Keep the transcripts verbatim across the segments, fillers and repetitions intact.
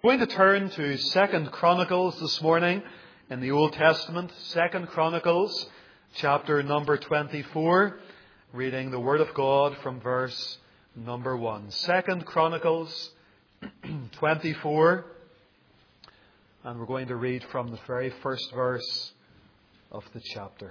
We're going to turn to Second Chronicles this morning in the Old Testament. Second Chronicles, chapter number twenty-four, reading the Word of God from verse number one. Second Chronicles twenty-four, and we're going to read from the very first verse of the chapter.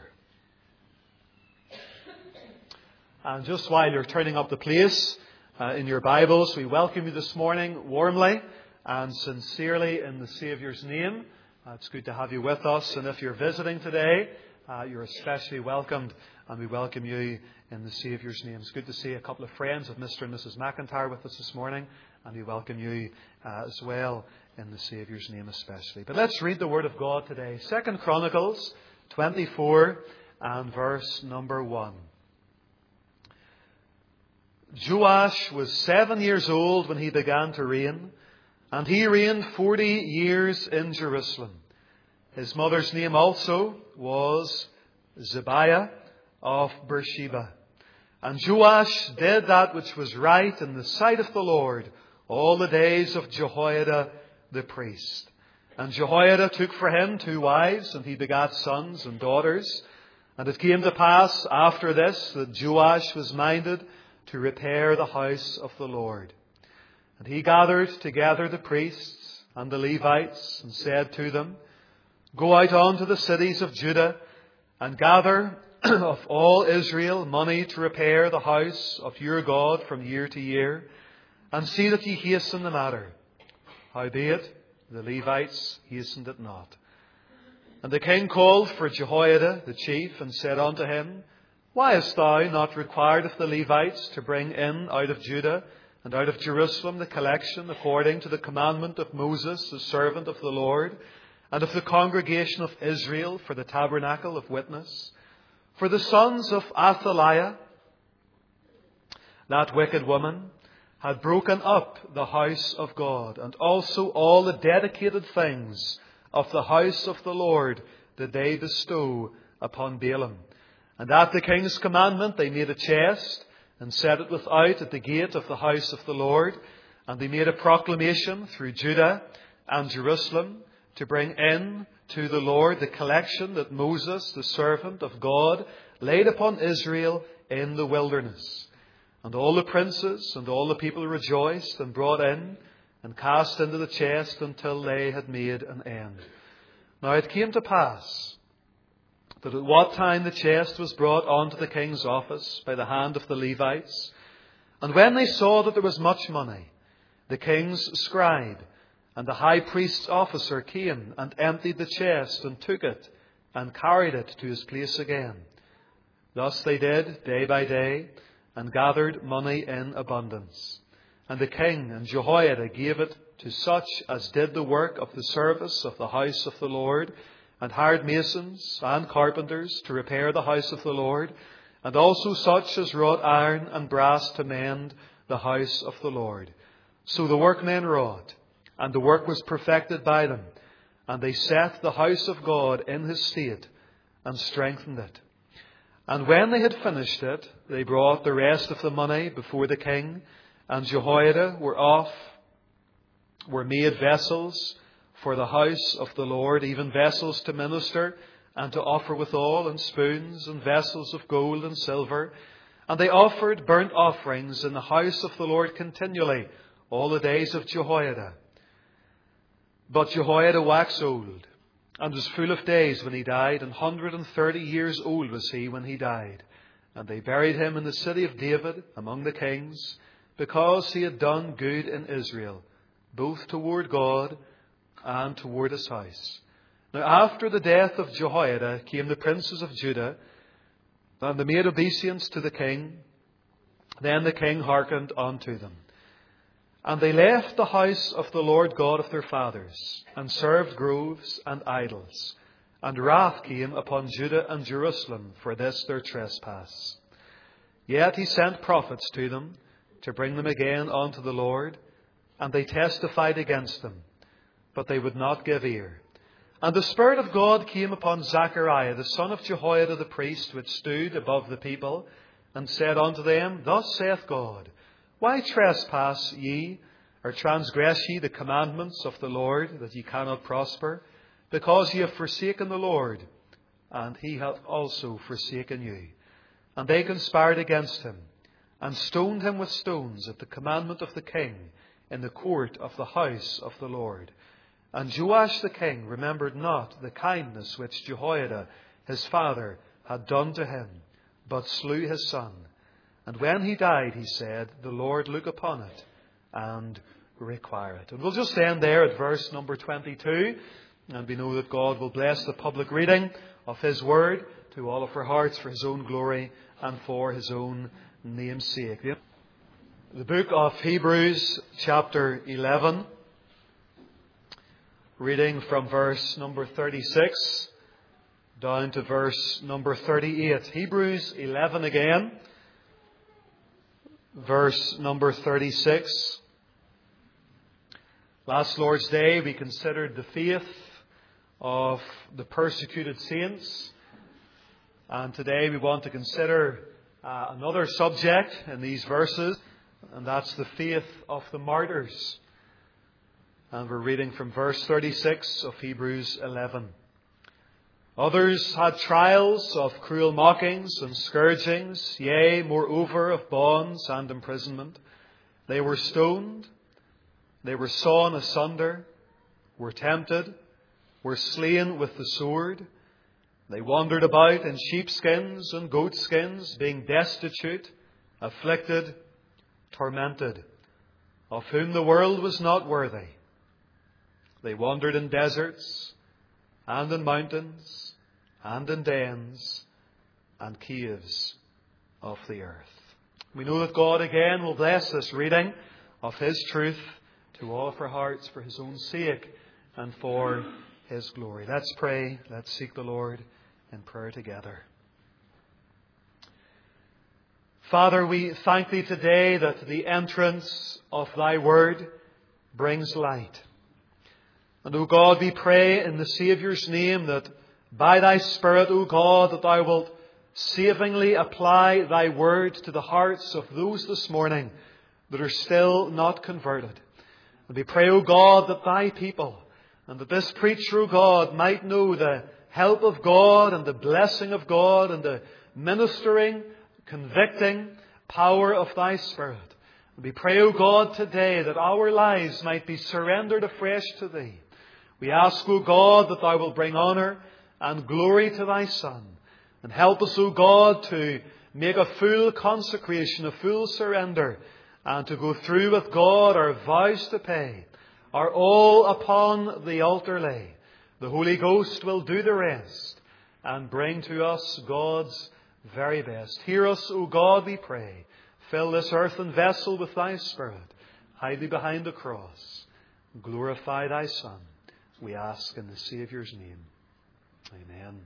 And just while you're turning up the place uh, in your Bibles, we welcome you this morning warmly and sincerely in the Saviour's name. Uh, it's good to have you with us. And if you're visiting today, uh, you're especially welcomed. And we welcome you in the Saviour's name. It's good to see a couple of friends of Mister and Missus McIntyre with us this morning. And we welcome you uh, as well in the Saviour's name especially. But let's read the Word of God today. Second Chronicles twenty-four and verse number one. Joash was seven years old when he began to reign, and he reigned forty years in Jerusalem. His mother's name also was Zibiah of Beersheba. And Joash did that which was right in the sight of the Lord all the days of Jehoiada the priest. And Jehoiada took for him two wives, and he begat sons and daughters. And it came to pass after this that Joash was minded to repair the house of the Lord. And he gathered together the priests and the Levites and said to them, Go out unto the cities of Judah and gather of all Israel money to repair the house of your God from year to year, and see that ye hasten the matter. Howbeit the Levites hastened it not. And the king called for Jehoiada the chief and said unto him, Why hast thou not required of the Levites to bring in out of Judah and out of Jerusalem the collection according to the commandment of Moses, the servant of the Lord, and of the congregation of Israel for the tabernacle of witness? For the sons of Athaliah, that wicked woman, had broken up the house of God, and also all the dedicated things of the house of the Lord did they bestow upon Balaam. And at the king's commandment they made a chest, and set it without at the gate of the house of the Lord. And they made a proclamation through Judah and Jerusalem to bring in to the Lord the collection that Moses, the servant of God, laid upon Israel in the wilderness. And all the princes and all the people rejoiced and brought in and cast into the chest until they had made an end. Now it came to pass that at what time the chest was brought unto the king's office by the hand of the Levites, and when they saw that there was much money, the king's scribe and the high priest's officer came and emptied the chest and took it and carried it to his place again. Thus they did day by day and gathered money in abundance. And the king and Jehoiada gave it to such as did the work of the service of the house of the Lord, and hired masons and carpenters to repair the house of the Lord, and also such as wrought iron and brass to mend the house of the Lord. So the workmen wrought, and the work was perfected by them, and they set the house of God in his state, and strengthened it. And when they had finished it, they brought the rest of the money before the king, and Jehoiada were off, were made vessels for the house of the Lord, even vessels to minister and to offer withal, and spoons and vessels of gold and silver. And they offered burnt offerings in the house of the Lord continually all the days of Jehoiada. But Jehoiada waxed old, and was full of days when he died, and hundred and thirty years old was he when he died. And they buried him in the city of David among the kings, because he had done good in Israel, both toward God and toward his house. Now after the death of Jehoiada came the princes of Judah, and they made obeisance to the king. Then the king hearkened unto them. And they left the house of the Lord God of their fathers, and served groves and idols. And wrath came upon Judah and Jerusalem for this their trespass. Yet he sent prophets to them, to bring them again unto the Lord, and they testified against them, but they would not give ear. And the Spirit of God came upon Zechariah, the son of Jehoiada the priest, which stood above the people, and said unto them, Thus saith God, Why trespass ye Or transgress ye the commandments of the Lord, that ye cannot prosper? Because ye have forsaken the Lord, and he hath also forsaken you. And they conspired against him, and stoned him with stones at the commandment of the king in the court of the house of the Lord. And Joash the king remembered not the kindness which Jehoiada his father had done to him, but slew his son. And when he died, he said, the Lord look upon it and require it. And we'll just end there at verse number twenty-two. And we know that God will bless the public reading of His Word to all of our hearts for His own glory and for His own name's sake. The book of Hebrews, chapter eleven, reading from verse number thirty-six down to verse number thirty-eight. Hebrews eleven again, verse number thirty-six. Last Lord's Day we considered the faith of the persecuted saints. And today we want to consider uh, another subject in these verses, and that's the faith of the martyrs. And we're reading from verse thirty-six of Hebrews eleven. Others had trials of cruel mockings and scourgings, yea, moreover of bonds and imprisonment. They were stoned, they were sawn asunder, were tempted, were slain with the sword. They wandered about in sheepskins and goatskins, being destitute, afflicted, tormented, of whom the world was not worthy. They wandered in deserts, and in mountains, and in dens, and caves of the earth. We know that God again will bless this reading of His truth to all of our hearts for His own sake and for His glory. Let's pray. Let's seek the Lord in prayer together. Father, we thank Thee today that the entrance of Thy Word brings light. And, O God, we pray in the Saviour's name that by Thy Spirit, O God, that Thou wilt savingly apply Thy Word to the hearts of those this morning that are still not converted. And we pray, O God, that Thy people and that this preacher, O God, might know the help of God and the blessing of God and the ministering, convicting power of Thy Spirit. And we pray, O God, today that our lives might be surrendered afresh to Thee. We ask, O God, that Thou wilt bring honour and glory to Thy Son. And help us, O God, to make a full consecration, a full surrender, and to go through with God our vows to pay, are all upon the altar lay. The Holy Ghost will do the rest and bring to us God's very best. Hear us, O God, we pray. Fill this earthen vessel with Thy Spirit. Hide Thee behind the cross. Glorify Thy Son. We ask in the Saviour's name. Amen.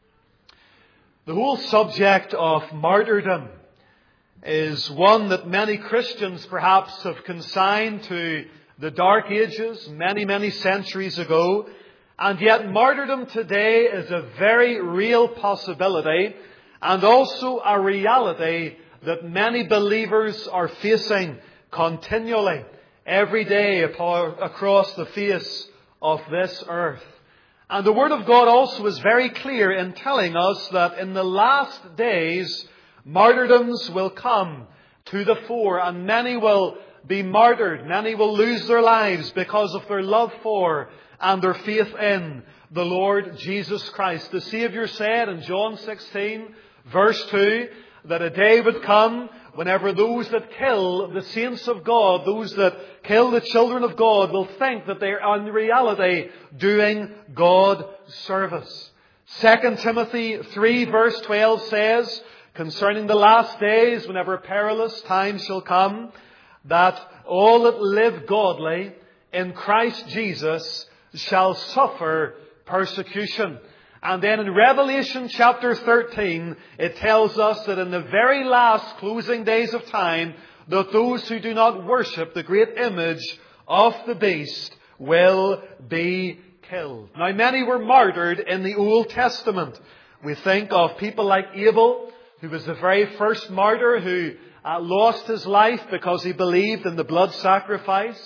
The whole subject of martyrdom is one that many Christians perhaps have consigned to the Dark Ages many, many centuries ago. And yet martyrdom today is a very real possibility and also a reality that many believers are facing continually every day across the face of this earth. And the Word of God also is very clear in telling us that in the last days martyrdoms will come to the fore, and many will be martyred. Many will lose their lives because of their love for and their faith in the Lord Jesus Christ. The Saviour said in John sixteen, verse two, that a day would come whenever those that kill the saints of God, those that kill the children of God, will think that they are in reality doing God service. Second Timothy three, verse twelve says, concerning the last days, whenever perilous times shall come, that all that live godly in Christ Jesus shall suffer persecution. And then in Revelation chapter thirteen, it tells us that in the very last closing days of time, that those who do not worship the great image of the beast will be killed. Now, many were martyred in the Old Testament. We think of people like Abel, who was the very first martyr who uh, lost his life because he believed in the blood sacrifice.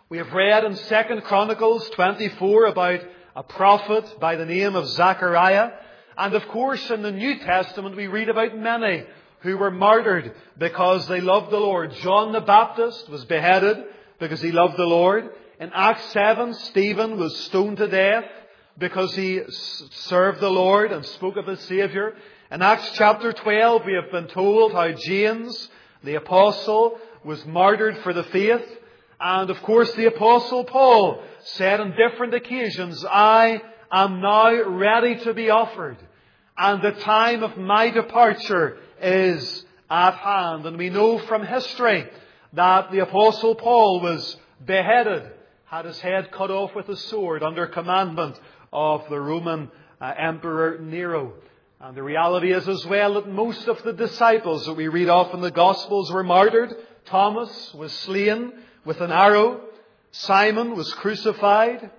We have read in Second Chronicles twenty-four about a prophet by the name of Zechariah. And of course, in the New Testament, we read about many who were martyred because they loved the Lord. John the Baptist was beheaded because he loved the Lord. In Acts seven, Stephen was stoned to death because he served the Lord and spoke of his Saviour. In Acts chapter twelve, we have been told how James, the apostle, was martyred for the faith. And of course, the apostle Paul said on different occasions, I am now ready to be offered, and the time of my departure is at hand. And we know from history that the apostle Paul was beheaded, had his head cut off with a sword under commandment of the Roman uh, Emperor Nero. And the reality is as well that most of the disciples that we read of in the Gospels were martyred. Thomas was slain with an arrow. Simon was crucified.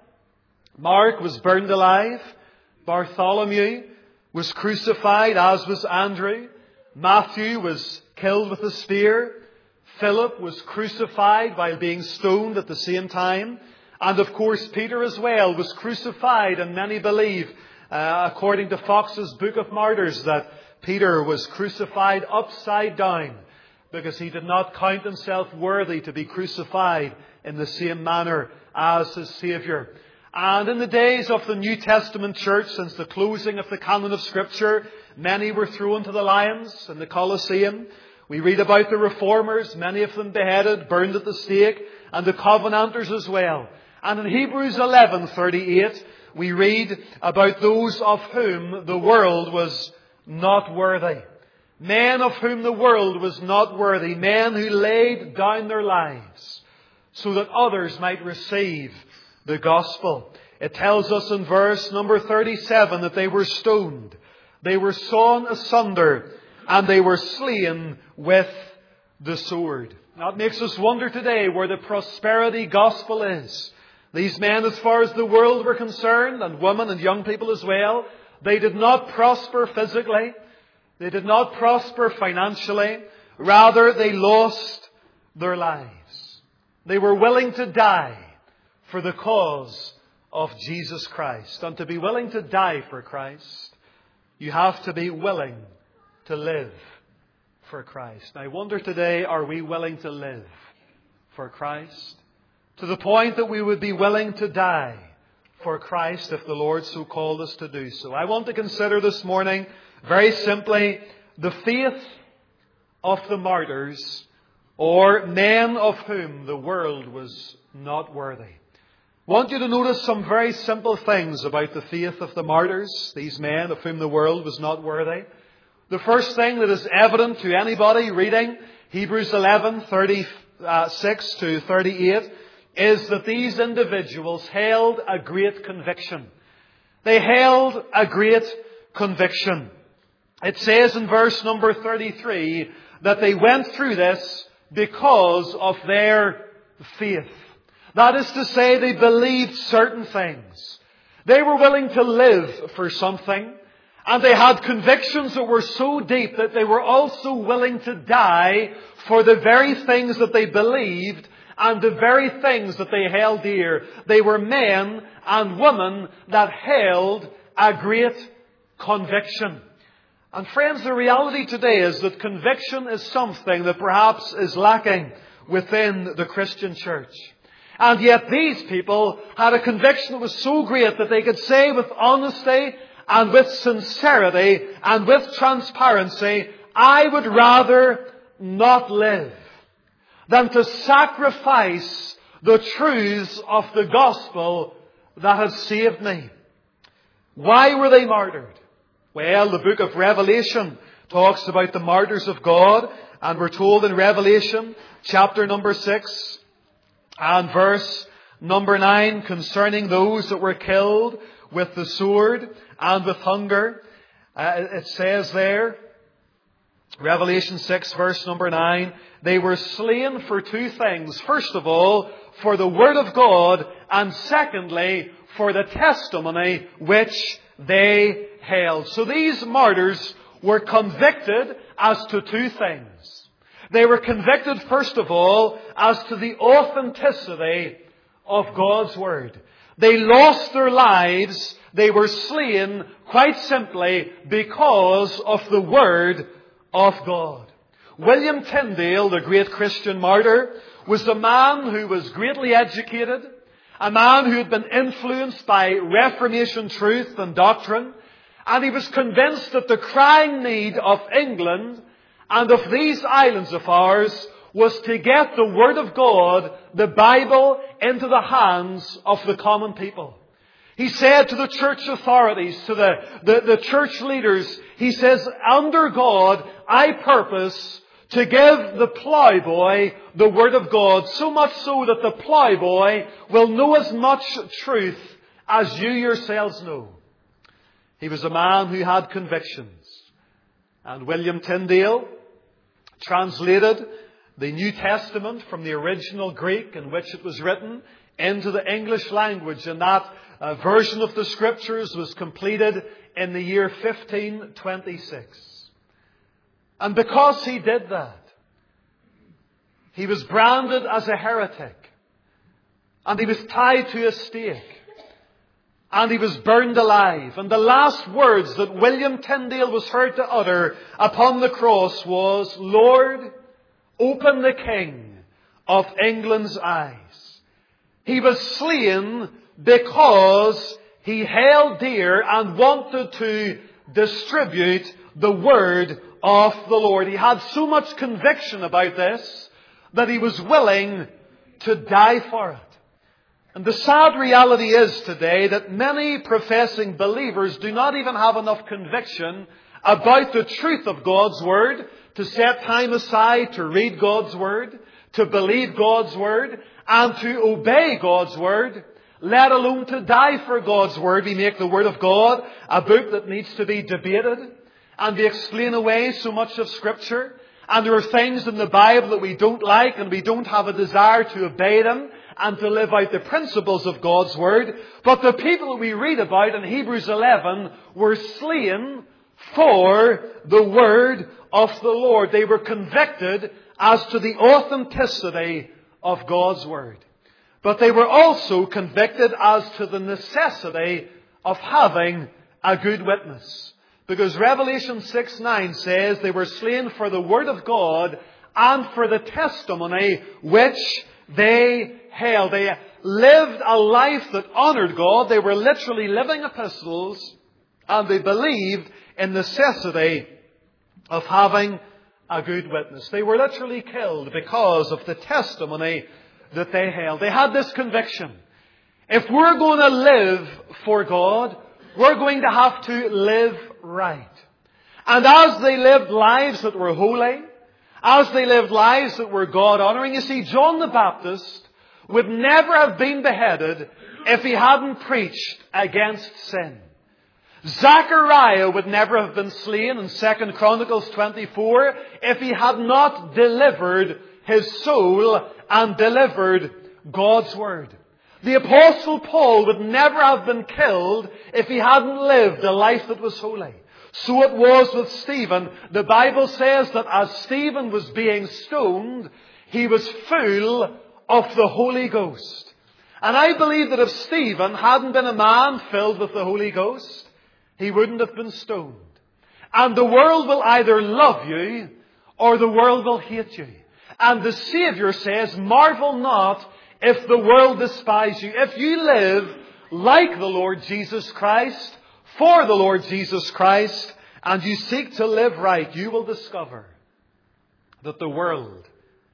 Mark was burned alive. Bartholomew was crucified, as was Andrew. Matthew was killed with a spear. Philip was crucified while being stoned at the same time. And of course, Peter as well was crucified, and many believe, uh, according to Fox's Book of Martyrs, that Peter was crucified upside down because he did not count himself worthy to be crucified in the same manner as his Saviour. And in the days of the New Testament church, since the closing of the canon of Scripture, many were thrown to the lions in the Colosseum. We read about the Reformers, many of them beheaded, burned at the stake, and the Covenanters as well. And in Hebrews eleven thirty-eight, we read about those of whom the world was not worthy. Men of whom the world was not worthy. Men who laid down their lives so that others might receive the gospel. It tells us in verse number thirty-seven that they were stoned, they were sawn asunder, and they were slain with the sword. Now it makes us wonder today where the prosperity gospel is. These men, as far as the world were concerned, and women and young people as well, they did not prosper physically. They did not prosper financially. Rather, they lost their lives. They were willing to die for the cause of Jesus Christ. And to be willing to die for Christ, you have to be willing to live for Christ. Now, I wonder today, are we willing to live for Christ? To the point that we would be willing to die for Christ if the Lord so called us to do so. I want to consider this morning, very simply, the faith of the martyrs, or men of whom the world was not worthy. I want you to notice some very simple things about the faith of the martyrs, these men of whom the world was not worthy. The first thing that is evident to anybody reading Hebrews eleven thirty-six to thirty-eight is that these individuals held a great conviction. They held a great conviction. It says in verse number thirty-three that they went through this because of their faith. That is to say, they believed certain things. They were willing to live for something. And they had convictions that were so deep that they were also willing to die for the very things that they believed and the very things that they held dear. They were men and women that held a great conviction. And friends, the reality today is that conviction is something that perhaps is lacking within the Christian church. And yet these people had a conviction that was so great that they could say with honesty and with sincerity and with transparency, I would rather not live than to sacrifice the truths of the gospel that has saved me. Why were they martyred? Well, the book of Revelation talks about the martyrs of God, and we're told in Revelation chapter number six and verse number nine concerning those that were killed with the sword and with hunger. Uh, it says there, Revelation six verse number nine, they were slain for two things. First of all, for the word of God, and secondly, for the testimony which they held. So these martyrs were convicted as to two things. They were convicted, first of all, as to the authenticity of God's Word. They lost their lives. They were slain quite simply because of the Word of God. William Tyndale, the great Christian martyr, was a man who was greatly educated, a man who had been influenced by Reformation truth and doctrine, and he was convinced that the crying need of England and of these islands of ours was to get the Word of God, the Bible, into the hands of the common people. He said to the church authorities, to the, the, the church leaders, he says, under God, I purpose to give the plowboy the Word of God, so much so that the plowboy will know as much truth as you yourselves know. He was a man who had convictions. And William Tyndale translated the New Testament from the original Greek in which it was written into the English language. And that uh, version of the Scriptures was completed in the year fifteen twenty-six. And because he did that, he was branded as a heretic. And he was tied to a stake. And he was burned alive. And the last words that William Tyndale was heard to utter upon the cross was, Lord, open the King of England's eyes. He was slain because he held dear and wanted to distribute the Word of the Lord. He had so much conviction about this that he was willing to die for it. And the sad reality is today that many professing believers do not even have enough conviction about the truth of God's Word to set time aside to read God's Word, to believe God's Word, and to obey God's Word, let alone to die for God's Word. We make the Word of God a book that needs to be debated, and we explain away so much of Scripture. And there are things in the Bible that we don't like, and we don't have a desire to obey them and to live out the principles of God's Word. But the people that we read about in Hebrews eleven were slain for the Word of the Lord. They were convicted as to the authenticity of God's Word. But they were also convicted as to the necessity of having a good witness. Because Revelation six nine says they were slain for the Word of God and for the testimony which they held. They lived a life that honoured God. They were literally living epistles, and they believed in the necessity of having a good witness. They were literally killed because of the testimony that they held. They had this conviction. If we're going to live for God, we're going to have to live right. And as they lived lives that were holy, as they lived lives that were God-honouring, you see, John the Baptist would never have been beheaded if he hadn't preached against sin. Zechariah would never have been slain in Second Chronicles twenty-four if he had not delivered his soul and delivered God's Word. The Apostle Paul would never have been killed if he hadn't lived a life that was holy. So it was with Stephen. The Bible says that as Stephen was being stoned, he was full of the Holy Ghost. And I believe that if Stephen hadn't been a man filled with the Holy Ghost, he wouldn't have been stoned. And the world will either love you or the world will hate you. And the Saviour says, marvel not if the world despise you. If you live like the Lord Jesus Christ, for the Lord Jesus Christ, and you seek to live right, you will discover that the world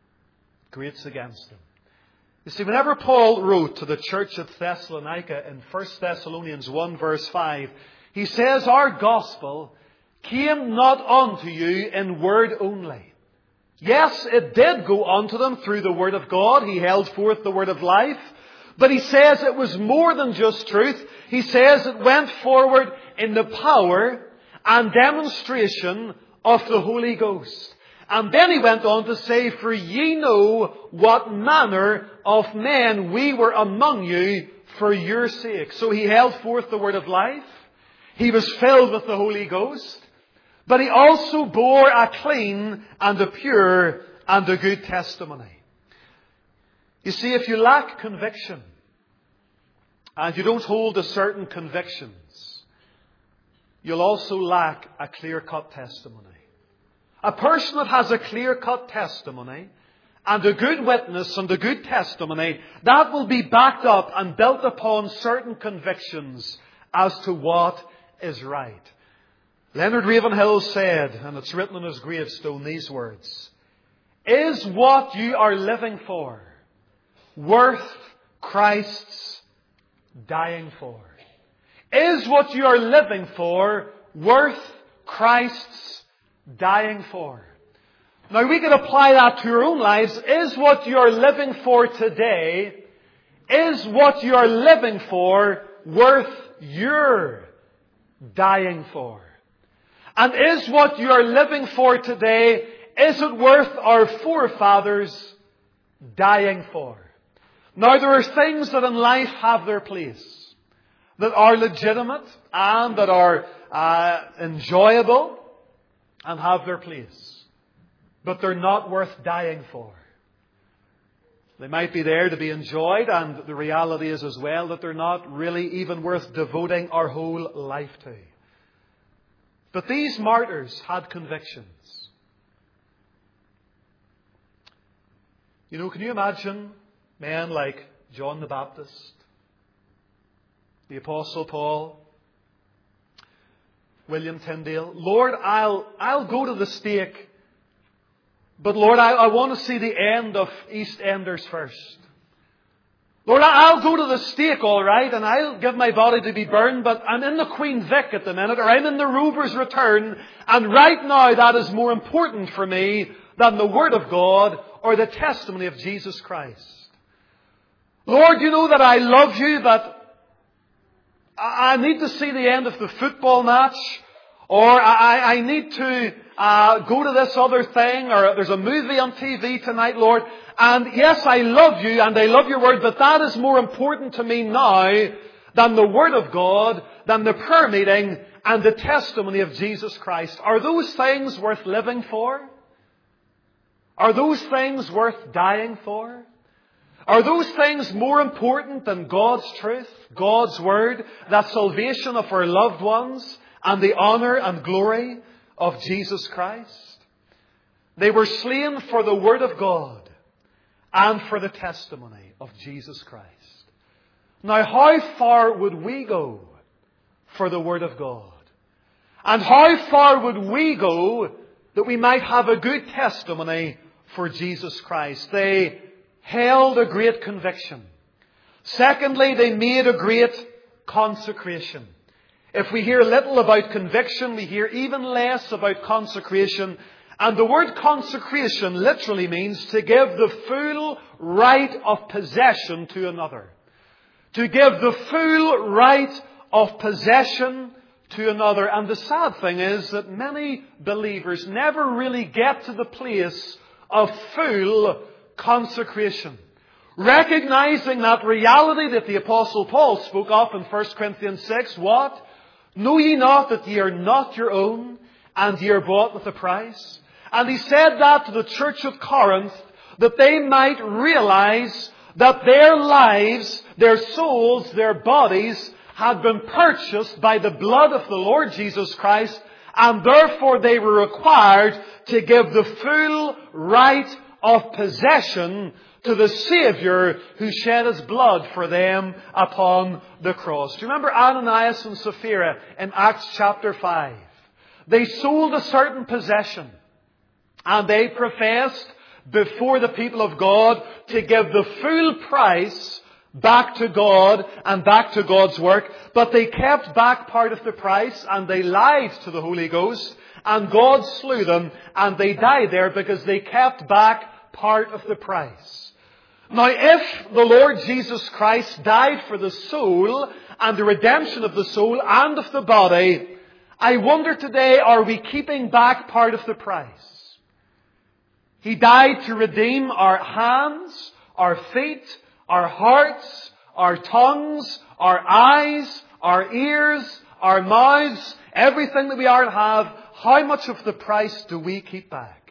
grates against them. You see, whenever Paul wrote to the church at Thessalonica in First Thessalonians one verse five, he says, our gospel came not unto you in word only. Yes, it did go unto them through the Word of God. He held forth the Word of life. But he says it was more than just truth. He says it went forward in the power and demonstration of the Holy Ghost. And then he went on to say, for ye know what manner of men we were among you for your sake. So he held forth the Word of life. He was filled with the Holy Ghost. But he also bore a clean and a pure and a good testimony. You see, if you lack conviction, and you don't hold to certain convictions, you'll also lack a clear-cut testimony. A person that has a clear-cut testimony and a good witness and a good testimony, that will be backed up and built upon certain convictions as to what is right. Leonard Ravenhill said, and it's written on his gravestone, these words: "Is what you are living for worth Christ's dying for?" Is what you are living for worth Christ's dying for? Now we can apply that to your own lives. Is what you are living for today, is what you are living for worth your dying for? And is what you are living for today, is it worth our forefathers dying for? Now there are things that in life have their place, that are legitimate and that are uh, enjoyable and have their place. But they're not worth dying for. They might be there to be enjoyed, and the reality is as well that they're not really even worth devoting our whole life to. But these martyrs had convictions. You know, can you imagine men like John the Baptist, the Apostle Paul, William Tyndale? Lord, I'll, I'll go to the stake, but Lord, I, I want to see the end of EastEnders first. Lord, I'll go to the stake, all right, and I'll give my body to be burned, but I'm in the Queen Vic at the minute, or I'm in the Rover's Return, and right now that is more important for me than the Word of God or the testimony of Jesus Christ. Lord, you know that I love you, that I need to see the end of the football match, or I, I need to uh, go to this other thing, or there's a movie on T V tonight, Lord. And yes, I love you and I love your Word, but that is more important to me now than the Word of God, than the prayer meeting and the testimony of Jesus Christ. Are those things worth living for? Are those things worth dying for? Are those things more important than God's truth, God's Word, that salvation of our loved ones, and the honour and glory of Jesus Christ? They were slain for the Word of God and for the testimony of Jesus Christ. Now, how far would we go for the Word of God? And how far would we go that we might have a good testimony for Jesus Christ? They held a great conviction. Secondly, they made a great consecration. If we hear little about conviction, we hear even less about consecration. And the word consecration literally means to give the full right of possession to another. To give the full right of possession to another. And the sad thing is that many believers never really get to the place of full consecration. Recognizing that reality that the Apostle Paul spoke of in First Corinthians six. What? Know ye not that ye are not your own, and ye are bought with a price? And he said that to the church of Corinth, that they might realize that their lives, their souls, their bodies had been purchased by the blood of the Lord Jesus Christ, and therefore they were required to give the full right of possession to the Saviour who shed His blood for them upon the cross. Do you remember Ananias and Sapphira in Acts chapter five? They sold a certain possession, and they professed before the people of God to give the full price back to God and back to God's work. But they kept back part of the price, and they lied to the Holy Ghost, and God slew them, and they died there because they kept back part of the price. Now, if the Lord Jesus Christ died for the soul and the redemption of the soul and of the body, I wonder today, are we keeping back part of the price? He died to redeem our hands, our feet, our hearts, our tongues, our eyes, our ears, our mouths, everything that we are and have. How much of the price do we keep back?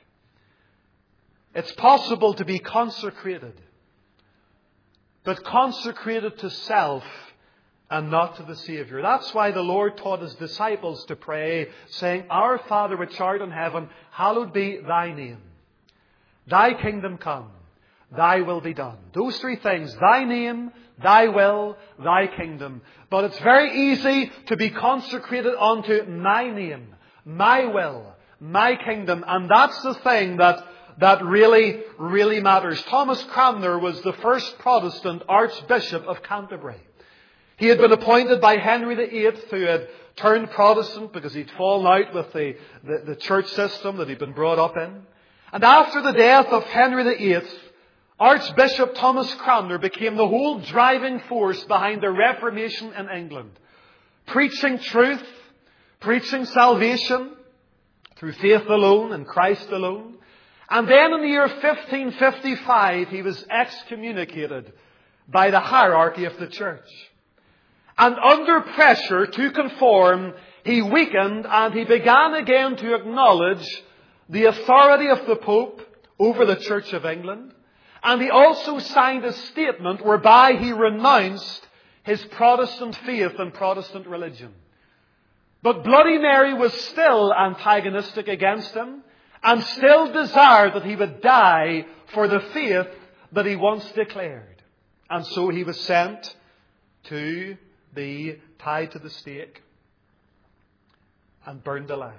It's possible to be consecrated, but consecrated to self and not to the Saviour. That's why the Lord taught His disciples to pray, saying, Our Father which art in heaven, hallowed be Thy name. Thy kingdom come. Thy will be done. Those three things. Thy name, Thy will, Thy kingdom. But it's very easy to be consecrated unto my name, my will, my kingdom. And that's the thing that, that really, really matters. Thomas Cranmer was the first Protestant Archbishop of Canterbury. He had been appointed by Henry the Eighth, who had turned Protestant because he'd fallen out with the, the, the church system that he'd been brought up in. And after the death of Henry the Eighth, Archbishop Thomas Cranmer became the whole driving force behind the Reformation in England. Preaching truth, preaching salvation through faith alone and Christ alone. And then in the year fifteen fifty-five, he was excommunicated by the hierarchy of the church. And under pressure to conform, he weakened and he began again to acknowledge the authority of the Pope over the Church of England. And he also signed a statement whereby he renounced his Protestant faith and Protestant religion. But Bloody Mary was still antagonistic against him and still desired that he would die for the faith that he once declared. And so he was sent to be tied to the stake and burned alive.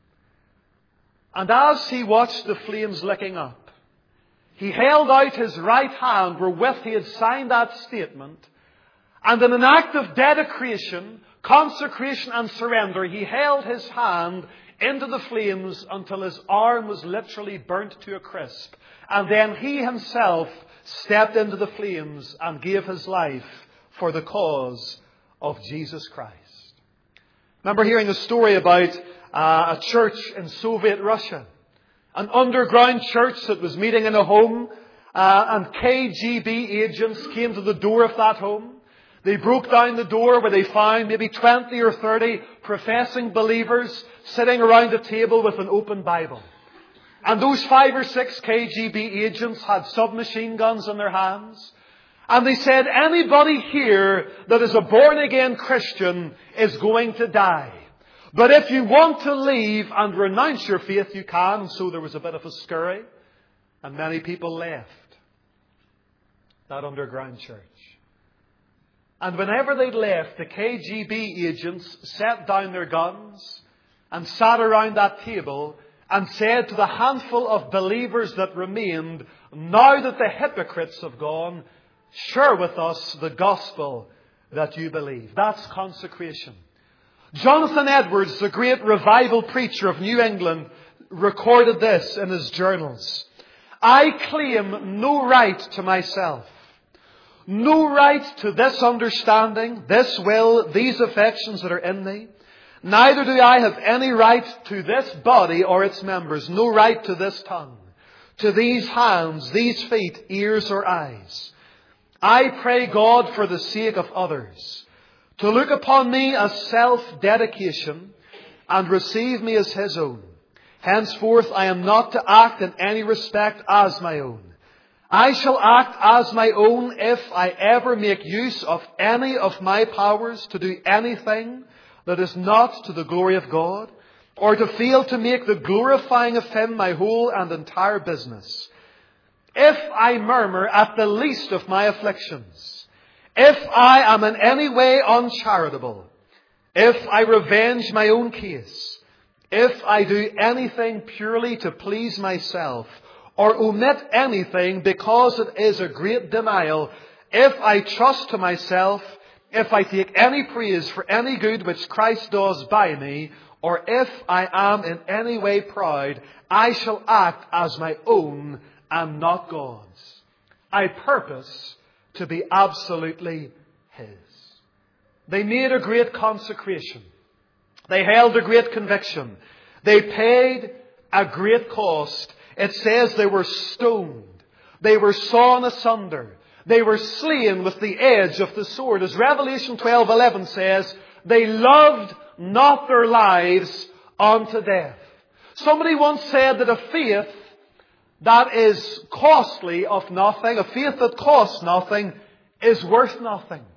And as he watched the flames licking up, he held out his right hand wherewith he had signed that statement, and in an act of dedication, consecration and surrender, he held his hand into the flames until his arm was literally burnt to a crisp. And then he himself stepped into the flames and gave his life for the cause of Jesus Christ. Remember hearing a story about uh, a church in Soviet Russia. An underground church that was meeting in a home, uh, and K G B agents came to the door of that home. They broke down the door where they found maybe twenty or thirty professing believers sitting around a table with an open Bible. And those five or six K G B agents had submachine guns in their hands. And they said, anybody here that is a born-again Christian is going to die. But if you want to leave and renounce your faith, you can. And so there was a bit of a scurry. And many people left that underground church. And whenever they'd left, the K G B agents set down their guns and sat around that table and said to the handful of believers that remained, now that the hypocrites have gone, share with us the gospel that you believe. That's consecration. Jonathan Edwards, the great revival preacher of New England, recorded this in his journals. I claim no right to myself, no right to this understanding, this will, these affections that are in me. Neither do I have any right to this body or its members, no right to this tongue, to these hands, these feet, ears or eyes. I pray God for the sake of others to look upon me as self-dedication and receive me as His own. Henceforth I am not to act in any respect as my own. I shall act as my own if I ever make use of any of my powers to do anything that is not to the glory of God, or to fail to make the glorifying of Him my whole and entire business. If I murmur at the least of my afflictions, if I am in any way uncharitable, if I revenge my own case, if I do anything purely to please myself, or omit anything because it is a great denial, if I trust to myself, if I take any praise for any good which Christ does by me, or if I am in any way proud, I shall act as my own and not God's. I purpose to be absolutely His. They made a great consecration. They held a great conviction. They paid a great cost. It says they were stoned. They were sawn asunder. They were slain with the edge of the sword. As Revelation twelve eleven says, they loved not their lives unto death. Somebody once said that a faith that is costly of nothing, a faith that costs nothing, is worth nothing.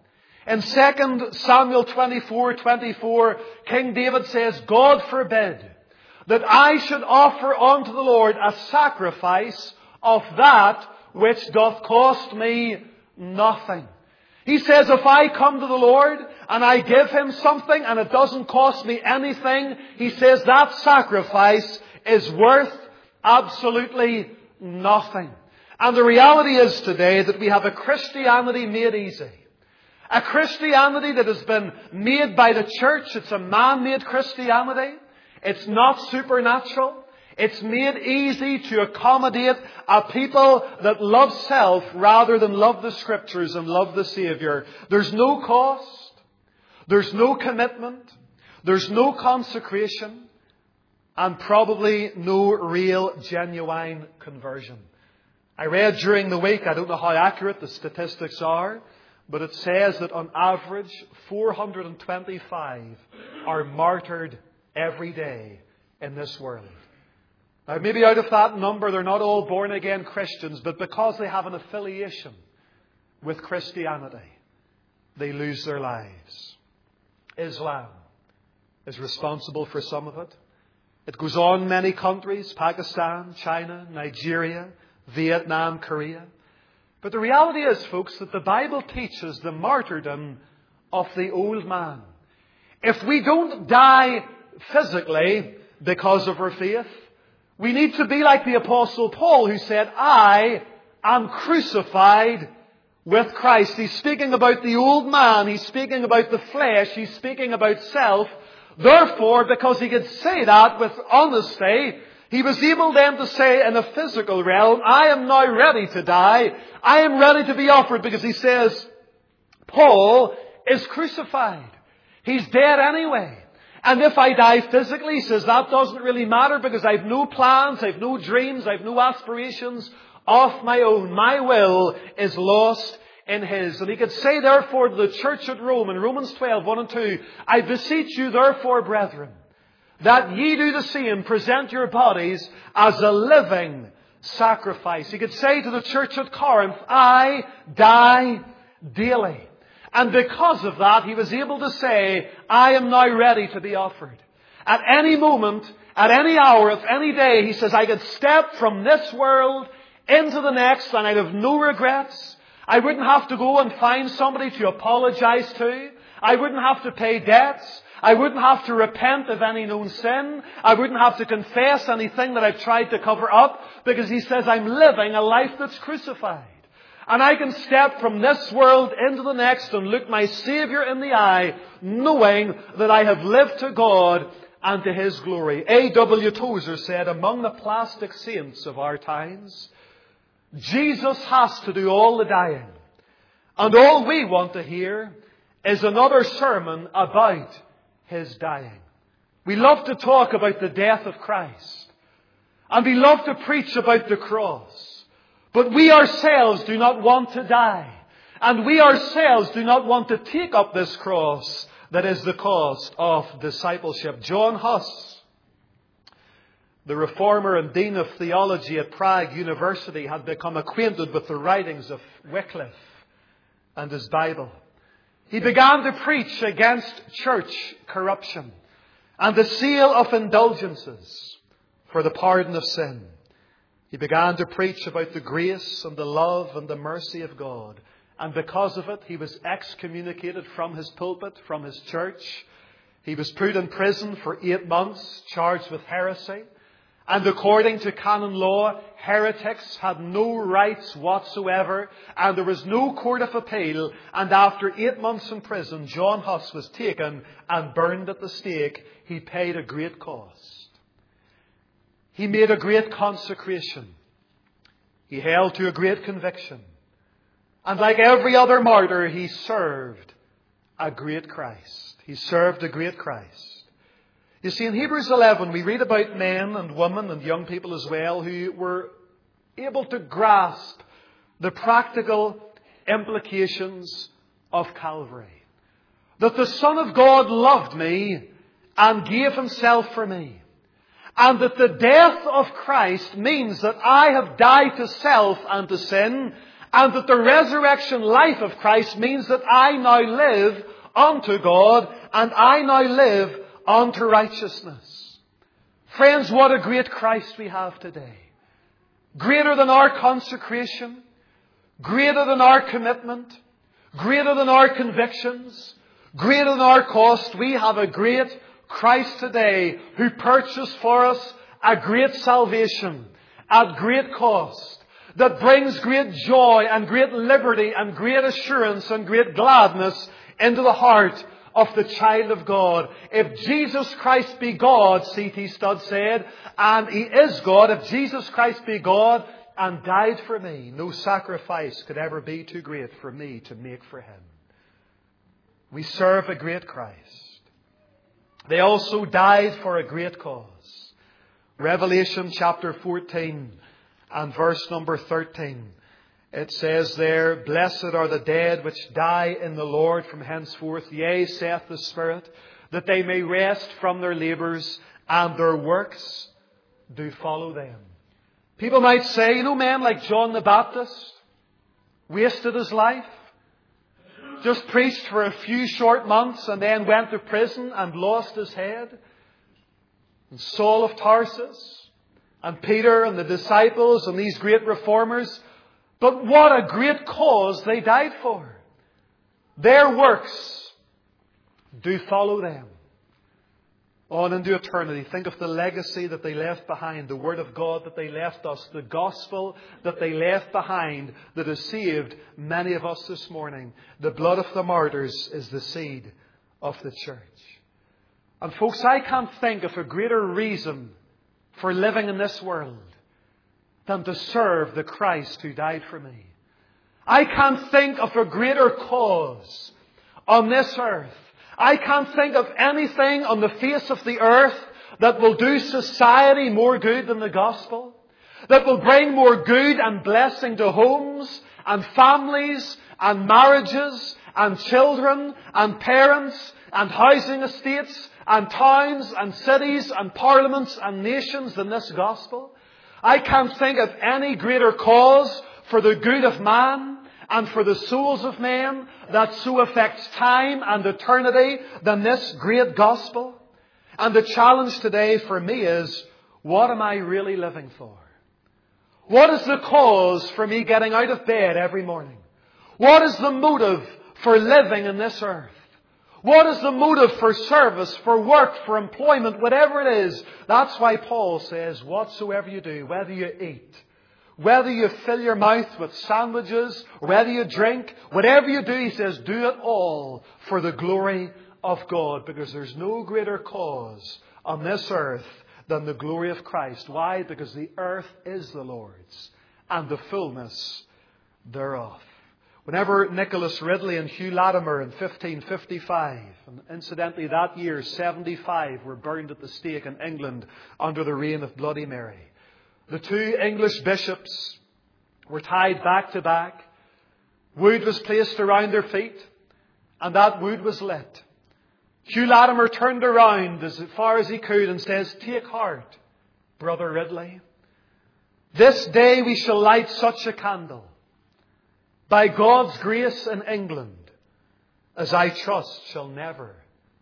In Second Samuel twenty-four twenty-four, King David says, God forbid that I should offer unto the Lord a sacrifice of that which doth cost me nothing. He says, if I come to the Lord and I give Him something and it doesn't cost me anything, He says that sacrifice is worth absolutely nothing. And the reality is today that we have a Christianity made easy. A Christianity that has been made by the church. It's a man-made Christianity. It's not supernatural. It's made easy to accommodate a people that love self rather than love the Scriptures and love the Saviour. There's no cost. There's no commitment. There's no consecration. And probably no real, genuine conversion. I read during the week, I don't know how accurate the statistics are, but it says that on average, four hundred twenty-five are martyred every day in this world. Now, maybe out of that number, they're not all born-again Christians, but because they have an affiliation with Christianity, they lose their lives. Islam is responsible for some of it. It goes on in many countries, Pakistan, China, Nigeria, Vietnam, Korea. But the reality is, folks, that the Bible teaches the martyrdom of the old man. If we don't die physically because of our faith, we need to be like the Apostle Paul, who said, I am crucified with Christ. He's speaking about the old man. He's speaking about the flesh. He's speaking about self. Therefore, because he could say that with honesty, he was able then to say in a physical realm, I am now ready to die. I am ready to be offered, because he says, Paul is crucified. He's dead anyway. And if I die physically, he says, that doesn't really matter, because I have no plans, I have no dreams, I have no aspirations of my own. My will is lost in His. And he could say, therefore, to the church at Rome, in Romans twelve, one and two, I beseech you, therefore, brethren, that ye do the same, present your bodies as a living sacrifice. He could say to the church at Corinth, I die daily. And because of that, he was able to say, I am now ready to be offered. At any moment, at any hour, of any day, he says, I could step from this world into the next and I'd have no regrets. I wouldn't have to go and find somebody to apologize to. I wouldn't have to pay debts. I wouldn't have to repent of any known sin. I wouldn't have to confess anything that I've tried to cover up, because he says I'm living a life that's crucified. And I can step from this world into the next and look my Saviour in the eye, knowing that I have lived to God and to His glory. A W Tozer said, among the plastic saints of our times, Jesus has to do all the dying. And all we want to hear is another sermon about His dying. We love to talk about the death of Christ. And we love to preach about the cross. But we ourselves do not want to die. And we ourselves do not want to take up this cross that is the cost of discipleship. John Huss, the reformer and dean of theology at Prague University, had become acquainted with the writings of Wycliffe and his Bible. He began to preach against church corruption and the sale of indulgences for the pardon of sin. He began to preach about the grace and the love and the mercy of God. And because of it, he was excommunicated from his pulpit, from his church. He was put in prison for eight months, charged with heresy. And according to canon law, heretics had no rights whatsoever, and there was no court of appeal. And after eight months in prison, John Huss was taken and burned at the stake. He paid a great cost. He made a great consecration. He held to a great conviction. And like every other martyr, he served a great Christ. He served a great Christ. You see, in Hebrews eleven, we read about men and women and young people as well who were able to grasp the practical implications of Calvary. That the Son of God loved me and gave Himself for me. And that the death of Christ means that I have died to self and to sin, And that the resurrection life of Christ means that I now live unto God and I now live unto righteousness. Friends, what a great Christ we have today. Greater than our consecration, greater than our commitment, greater than our convictions, greater than our cost. We have a great Christ today who purchased for us a great salvation at great cost, that brings great joy and great liberty and great assurance and great gladness into the heart of the child of God. If Jesus Christ be God, C T Studd said, and He is God, if Jesus Christ be God and died for me, no sacrifice could ever be too great for me to make for Him. We serve a great Christ. They also died for a great cause. Revelation chapter fourteen and verse number thirteen. It says there, Blessed are the dead which die in the Lord from henceforth. Yea, saith the Spirit, that they may rest from their labours, and their works do follow them. People might say, you know, men like John the Baptist wasted his life, just preached for a few short months and then went to prison and lost his head. And Saul of Tarsus and Peter and the disciples and these great reformers. But what a great cause they died for. Their works do follow them on into eternity. Think of the legacy that they left behind, the Word of God that they left us, the gospel that they left behind that has saved many of us this morning. The blood of the martyrs is the seed of the church. And folks, I can't think of a greater reason for living in this world than to serve the Christ who died for me. I can't think of a greater cause on this earth. I can't think of anything on the face of the earth that will do society more good than the gospel, that will bring more good and blessing to homes and families and marriages and children and parents and housing estates and towns and cities and parliaments and nations than this gospel. I can't think of any greater cause for the good of man and for the souls of men that so affects time and eternity than this great gospel. And the challenge today for me is, what am I really living for? What is the cause for me getting out of bed every morning? What is the motive for living in this earth? What is the motive for service, for work, for employment, whatever it is? That's why Paul says, whatsoever you do, whether you eat, whether you fill your mouth with sandwiches, whether you drink, whatever you do, he says, do it all for the glory of God. Because there's no greater cause on this earth than the glory of Christ. Why? Because the earth is the Lord's and the fullness thereof. Whenever Nicholas Ridley and Hugh Latimer in fifteen fifty-five, and incidentally that year seventy-five were burned at the stake in England under the reign of Bloody Mary. The two English bishops were tied back to back. Wood was placed around their feet, and that wood was lit. Hugh Latimer turned around as far as he could and says, "Take heart, Brother Ridley. This day we shall light such a candle, by God's grace in England, as I trust shall never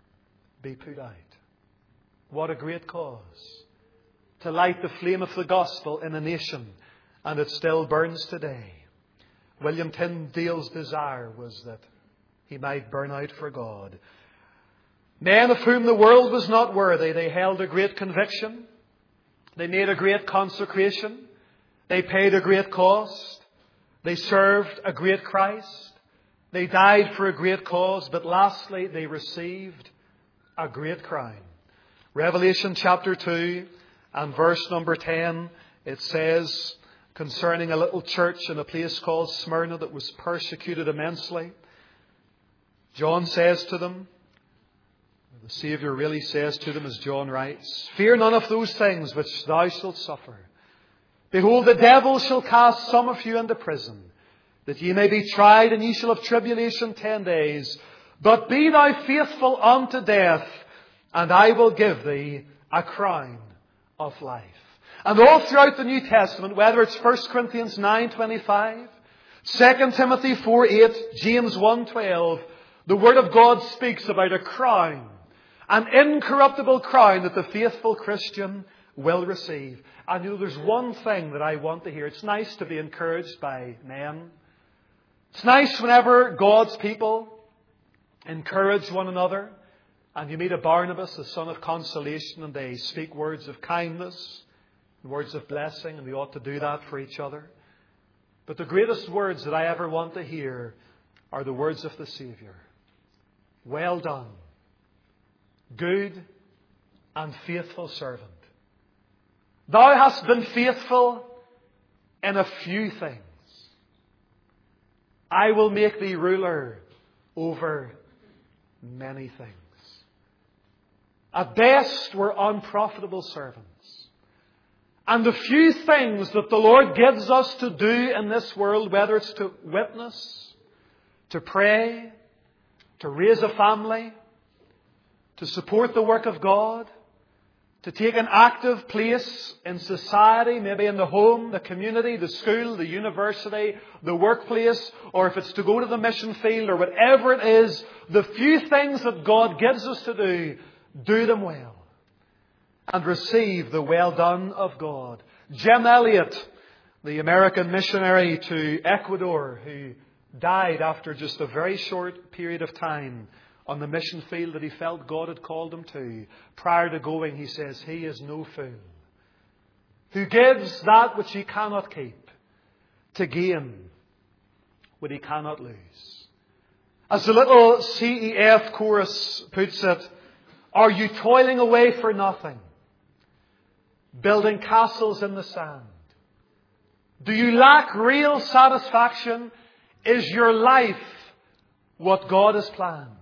be put out." What a great cause to light the flame of the gospel in a nation, and it still burns today. William Tyndale's desire was that he might burn out for God. Men of whom the world was not worthy, they held a great conviction. They made a great consecration. They paid a great cost. They served a great Christ. They died for a great cause. But lastly, they received a great crown. Revelation chapter two and verse number ten, it says concerning a little church in a place called Smyrna that was persecuted immensely. John says to them, the Saviour really says to them as John writes, "Fear none of those things which thou shalt suffer. Behold, the devil shall cast some of you into prison, that ye may be tried, and ye shall have tribulation ten days. But be thou faithful unto death, and I will give thee a crown of life." And all throughout the New Testament, whether it's First Corinthians nine twenty-five, Second Timothy four eight, James one twelve, the Word of God speaks about a crown, an incorruptible crown that the faithful Christian will receive. And you know, there's one thing that I want to hear. It's nice to be encouraged by men. It's nice whenever God's people encourage one another. And you meet a Barnabas, the son of consolation, and they speak words of kindness, words of blessing, and we ought to do that for each other. But the greatest words that I ever want to hear are the words of the Saviour. Well done, good and faithful servant. Thou hast been faithful in a few things. I will make thee ruler over many things. At best, we're unprofitable servants. And the few things that the Lord gives us to do in this world, whether it's to witness, to pray, to raise a family, to support the work of God, to take an active place in society, maybe in the home, the community, the school, the university, the workplace, or if it's to go to the mission field or whatever it is, the few things that God gives us to do, do them well and receive the well done of God. Jim Elliot, the American missionary to Ecuador, who died after just a very short period of time on the mission field that he felt God had called him to. Prior to going, he says, he is no fool who gives that which he cannot keep to gain what he cannot lose. As the little C E F chorus puts it, are you toiling away for nothing, building castles in the sand? Do you lack real satisfaction? Is your life what God has planned?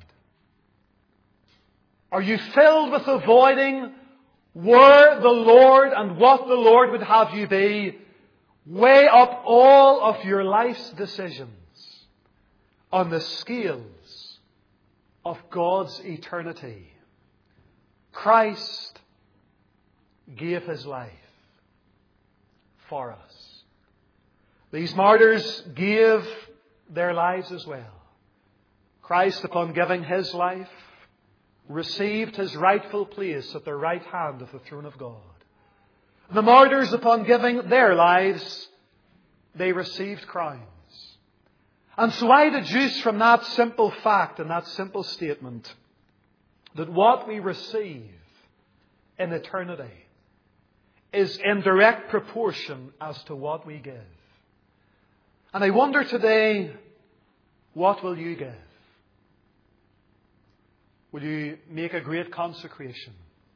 Are you filled with avoiding where the Lord and what the Lord would have you be? Weigh up all of your life's decisions on the scales of God's eternity. Christ gave His life for us. These martyrs gave their lives as well. Christ, upon giving His life, received His rightful place at the right hand of the throne of God. The martyrs, upon giving their lives, they received crowns. And so I deduce from that simple fact and that simple statement that what we receive in eternity is in direct proportion as to what we give. And I wonder today, what will you give? Will you make a great consecration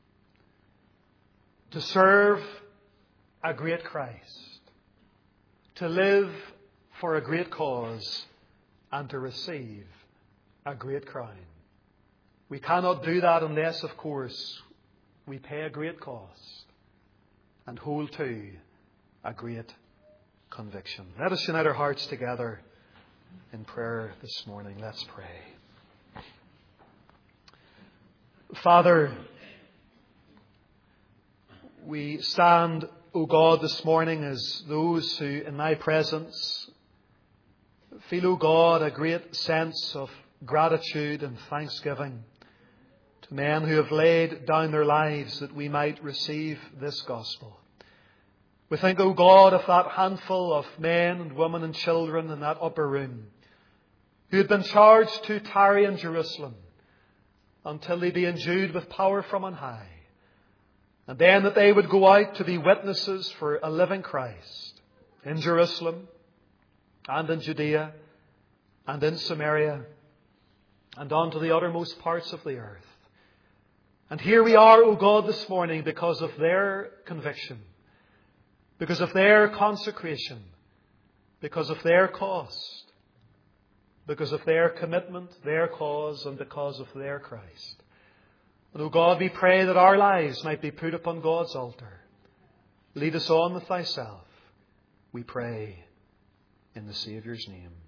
to serve a great Christ, to live for a great cause, and to receive a great crown? We cannot do that unless, of course, we pay a great cost and hold to a great conviction. Let us unite our hearts together in prayer this morning. Let's pray. Father, we stand, O God, this morning as those who in Thy presence feel, O God, a great sense of gratitude and thanksgiving to men who have laid down their lives that we might receive this gospel. We think, O God, of that handful of men and women and children in that upper room who had been charged to tarry in Jerusalem until they be endued with power from on high, and then that they would go out to be witnesses for a living Christ in Jerusalem and in Judea and in Samaria and on to the uttermost parts of the earth. And here we are, O God, this morning because of their conviction, because of their consecration, because of their cost, because of their commitment, their cause, and because of their Christ. And, O God, we pray that our lives might be put upon God's altar. Lead us on with Thyself, we pray in the Saviour's name.